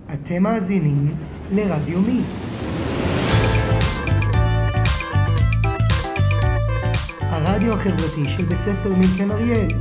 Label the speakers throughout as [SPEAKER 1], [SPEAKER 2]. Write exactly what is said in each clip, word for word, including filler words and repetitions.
[SPEAKER 1] אתם מאזינים לרדיו מי. הרדיו החברתי של בית ספר מילקן אריאל.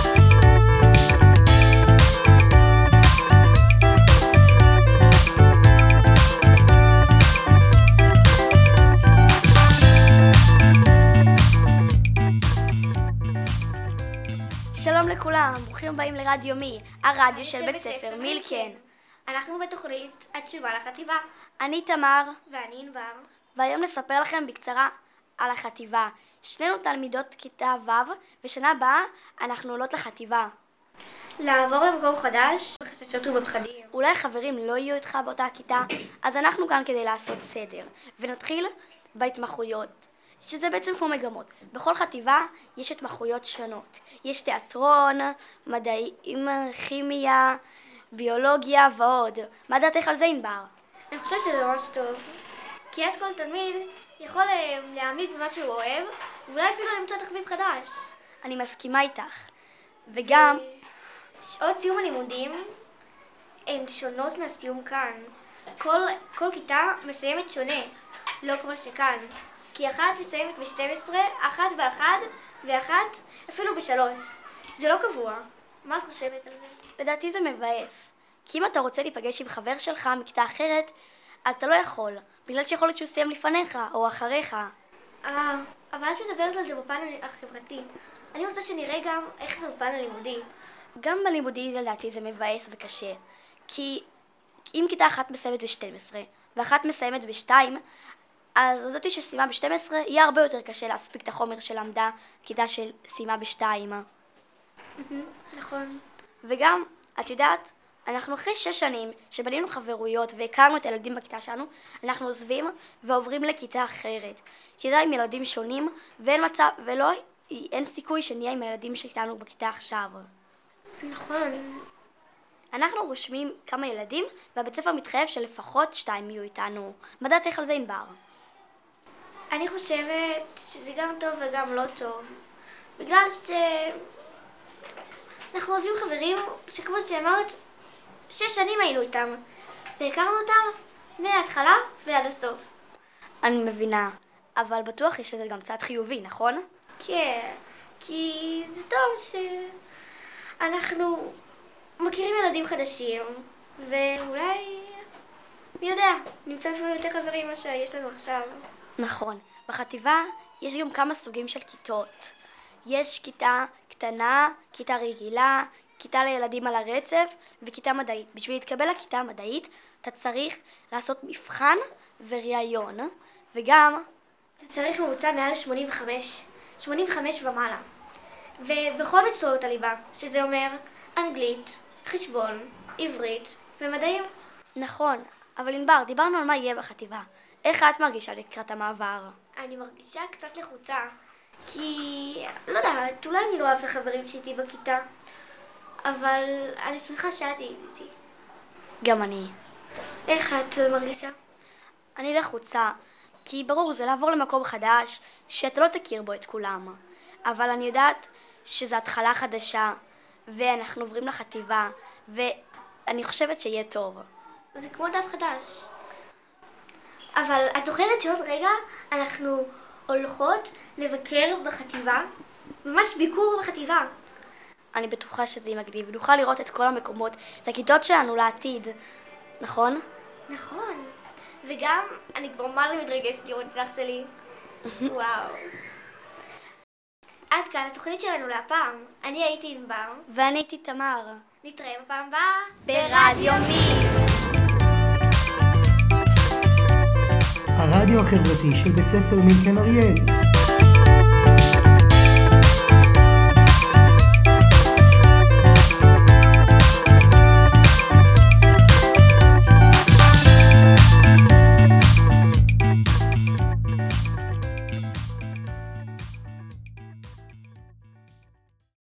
[SPEAKER 2] שלום לכולם, ברוכים הבאים לרדיו מי, הרדיו של בית ספר מילקן.
[SPEAKER 3] אנחנו בתוכנית התשובה לחטיבה.
[SPEAKER 2] אני תמר,
[SPEAKER 3] ואני ענבר.
[SPEAKER 2] והיום נספר לכם בקצרה על החטיבה. שנינו תלמידות כיתה ו', ושנה הבאה אנחנו עולות לחטיבה.
[SPEAKER 3] לעבור למקום חדש, בחששות ובפחדים.
[SPEAKER 2] אולי חברים לא יהיו איתך באותה כיתה, אז אנחנו כאן כדי לעשות סדר. ונתחיל בהתמחויות, שזה בעצם כמו מגמות. בכל חטיבה יש התמחויות שונות. יש תיאטרון, מדעים, כימיה, ביולוגיה ועוד. מה דעתך על זה, ענבר?
[SPEAKER 3] אני חושבת שזה ממש טוב. כי אז כל תלמיד יכול להעמיק במה שהוא אוהב, ואולי אפילו למצוא תחביב חדש.
[SPEAKER 2] אני מסכימה איתך. וגם
[SPEAKER 3] שעות סיום הלימודים הן שונות מהסיום כאן. כל, כל כיתה מסיימת שונה, לא כמו שכאן. כי אחת מסיימת ב-שתים עשרה, אחת באחד, ואחת אפילו בשלוש. זה לא קבוע. מה את חושבת על זה?
[SPEAKER 2] לדעתי זה מבאס. כי אם אתה רוצה להיפגש עם חבר שלך מכיתה אחרת, אז אתה לא יכול. בגלל שיכול להיות שהוא סיים לפניך או אחריך.
[SPEAKER 3] אה, אבל את מדברת על זה בפן החברתי. אני רוצה שנראה גם איך זה בפן הלימודי.
[SPEAKER 2] גם בלימודי לדעתי זה מבאס וקשה. כי אם כיתה אחת מסיימת ב-שתים עשרה ואחת מסיימת ב-שתיים, אז זאתי שסיימה ב-שתים עשרה יהיה הרבה יותר קשה להספיק את החומר שלמדה כיתה של סיימה ב-שתיים.
[SPEAKER 3] נכון.
[SPEAKER 2] וגם, את יודעת, אנחנו אחרי שש שנים שבנינו חברויות והכרנו את הילדים בכיתה שלנו, אנחנו עוזבים ועוברים לכיתה אחרת. כיתה עם ילדים שונים, ואין מצב, ולא, אין סיכוי שנהיה עם הילדים שאיתנו בכיתה עכשיו.
[SPEAKER 3] נכון.
[SPEAKER 2] אנחנו רושמים כמה ילדים, והבית ספר מתחייב שלפחות שתיים יהיו איתנו. מה דעתך על זה, ענבר?
[SPEAKER 3] אני חושבת שזה גם טוב וגם לא טוב. בגלל ש... אנחנו עוזבים חברים שכמו שאמרת, שש שנים היינו איתם. והכרנו אותם מההתחלה ועד הסוף.
[SPEAKER 2] אני מבינה, אבל בטוח יש לזה גם צד חיובי, נכון?
[SPEAKER 3] כן, כי זה טוב שאנחנו מכירים ילדים חדשים, ואולי, מי יודע, נמצא אפילו יותר חברים ממה שיש לנו עכשיו.
[SPEAKER 2] נכון, בחטיבה יש גם כמה סוגים של כיתות. יש כיתה קטנה, כיתה רגילה, כיתה לילדים על הרצף וכיתה מדעית. בשביל להתקבל לכיתה המדעית אתה צריך לעשות מבחן וראיון, וגם
[SPEAKER 3] אתה צריך ממוצע מעל שמונים וחמש, שמונים וחמש ומעלה. ובכל מקצועות הליבה, שזה אומר אנגלית, חשבון, עברית ומדעים.
[SPEAKER 2] נכון, אבל ענבר, דיברנו על מה יהיה בחטיבה. איך את מרגישה לקראת המעבר?
[SPEAKER 3] אני מרגישה קצת לחוצה, כי לא יודעת, אולי אני לא אוהבת החברים שאיתי בכיתה, אבל אני שמחה שאת היית איתי.
[SPEAKER 2] גם אני.
[SPEAKER 3] איך את מרגישה?
[SPEAKER 2] אני לחוצה, כי ברור זה לעבור למקום חדש שאתה לא תכיר בו את כולם, אבל אני יודעת שזו התחלה חדשה ואנחנו עוברים לחטיבה ואני חושבת שיהיה טוב.
[SPEAKER 3] זה כמו דף חדש. אבל את זוכרת שעוד רגע אנחנו הולכות לבקר בחטיבה? ממש ביקור בחטיבה.
[SPEAKER 2] אני בטוחה שזה יהיה מגניב, ונוכל לראות את כל המקומות, את הכיתות שלנו לעתיד, נכון?
[SPEAKER 3] נכון. וגם אני כבר מה לא מתרגשת לראות את אח שלי. וואו. עד כאן התוכנית שלנו להפעם. אני הייתי ענבר.
[SPEAKER 2] ואני הייתי תמר.
[SPEAKER 3] נתראה בפעם הבאה
[SPEAKER 2] ברדיו מי.
[SPEAKER 1] הרדיו החברתי של בית ספר מילקן אריאל.